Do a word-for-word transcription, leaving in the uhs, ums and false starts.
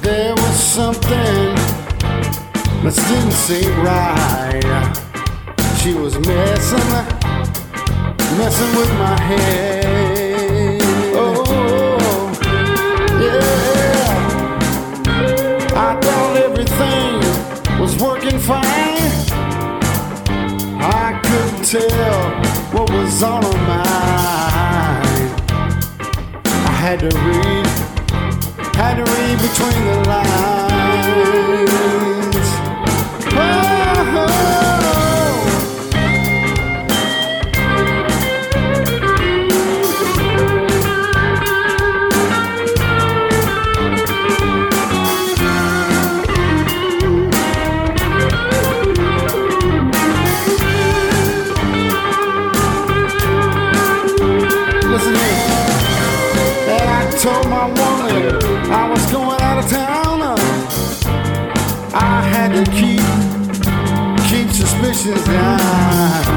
There was something that didn't seem right. She was messing, messing with my head. Oh, yeah. I thought everything was working fine. I couldn't tell what was on her mind. I had to read, had to read between the lines. Oh, listen here. And I told my woman I was going out of town. I had to keep, keep suspicions down.